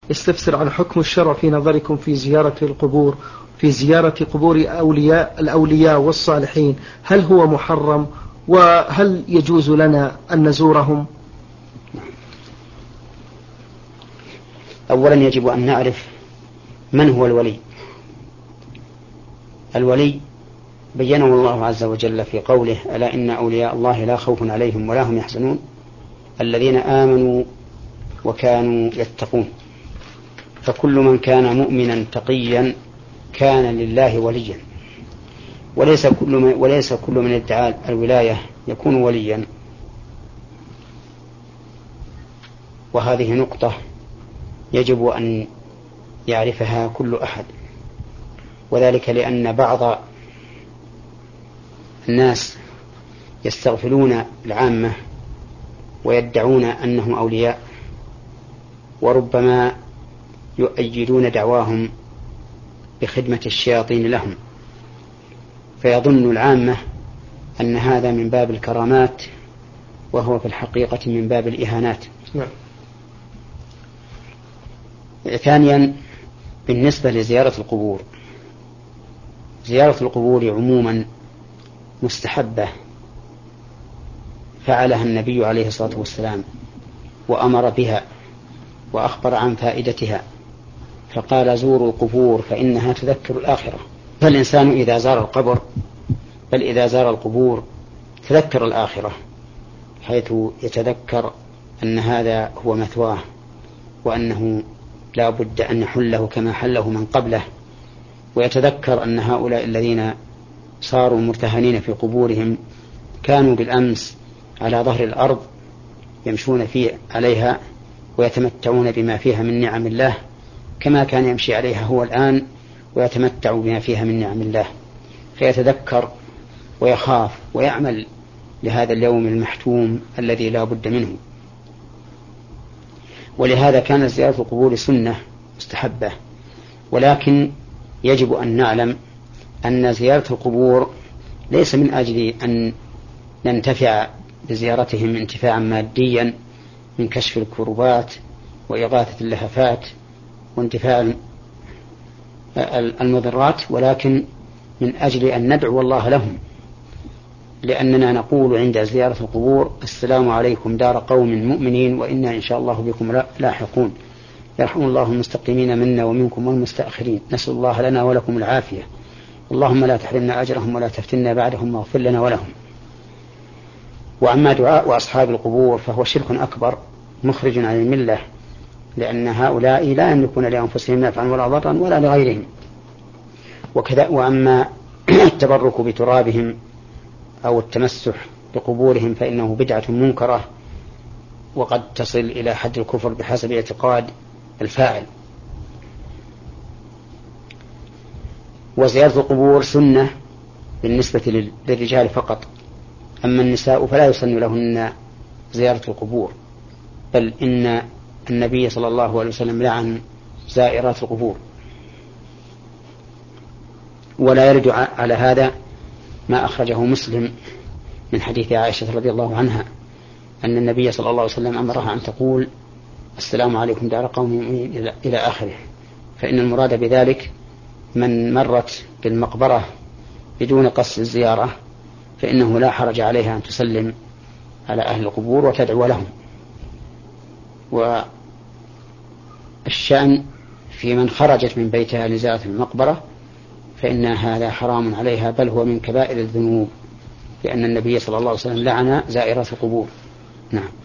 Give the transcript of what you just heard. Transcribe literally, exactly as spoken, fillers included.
استفسر عن حكم الشرع في نظركم في زيارة القبور في زيارة قبور أولياء الأولياء والصالحين، هل هو محرم وهل يجوز لنا أن نزورهم؟ أولا يجب أن نعرف من هو الولي. الولي بينه الله عز وجل في قوله: ألا إن أولياء الله لا خوف عليهم ولا هم يحزنون الذين آمنوا وكانوا يتقون. فكل من كان مؤمنا تقيا كان لله وليا، وليس كل من, وليس كل من ادعى الولاية يكون وليا. وهذه نقطة يجب أن يعرفها كل أحد، وذلك لأن بعض الناس يستغفلون العامة ويدعون أنهم أولياء، وربما يؤيدون دعواهم بخدمة الشياطين لهم، فيظن العامة أن هذا من باب الكرامات وهو في الحقيقة من باب الإهانات. نعم. ثانيا، بالنسبة لزيارة القبور، زيارة القبور عموما مستحبة، فعلها النبي عليه الصلاة والسلام وأمر بها وأخبر عن فائدتها، فقال: زوروا القبور فإنها تذكر الآخرة. فالإنسان إذا زار القبر بل إذا زار القبور تذكر الآخرة، حيث يتذكر أن هذا هو مثواه، وأنه لا بد أن يحله كما حله من قبله، ويتذكر أن هؤلاء الذين صاروا مرتهنين في قبورهم كانوا بالأمس على ظهر الأرض يمشون في عليها ويتمتعون بما فيها من نعم الله، كما كان يمشي عليها هو الآن ويتمتع بما فيها من نعم الله، فيتذكر ويخاف ويعمل لهذا اليوم المحتوم الذي لا بد منه. ولهذا كانت زيارة القبور سنة مستحبة، ولكن يجب أن نعلم أن زيارة القبور ليس من أجل أن ننتفع بزيارتهم انتفاعا ماديا من كشف الكربات وإغاثة اللهفات وانتفاع المضرات، ولكن من أجل أن ندعو الله لهم، لأننا نقول عند زيارة القبور: السلام عليكم دار قوم مؤمنين وإنا إن شاء الله بكم لاحقون، يرحم الله المستقيمين منا ومنكم والمستأخرين، نسأل الله لنا ولكم العافية، اللهم لا تحرمنا أجرهم ولا تفتنا بعدهم واغفر لنا ولهم. وأما دعاء أصحاب القبور فهو شرك أكبر مخرج عن الملة، لأن هؤلاء لا يملكون لأنفسهم نفعا ولا ضرا ولا لغيرهم. وكذا وأما التبرك بترابهم أو التمسح بقبورهم فإنه بدعة منكرة، وقد تصل إلى حد الكفر بحسب اعتقاد الفاعل. وزيارة القبور سنة بالنسبة للرجال فقط، أما النساء فلا يسن لهن زيارة القبور، بل إن النبي صلى الله عليه وسلم لعن زائرات القبور. ولا يرد على هذا ما أخرجه مسلم من حديث عائشة رضي الله عنها أن النبي صلى الله عليه وسلم أمرها أن تقول: السلام عليكم دار قوم مؤمنين إلى آخره، فإن المراد بذلك من مرت بالمقبرة بدون قصد الزيارة فإنه لا حرج عليها أن تسلم على أهل القبور وتدعو لهم. والشأن في من خرجت من بيتها لزيارة المقبرة فإن هذا حرام عليها، بل هو من كبائر الذنوب، لأن النبي صلى الله عليه وسلم لعن زائرات القبور. نعم.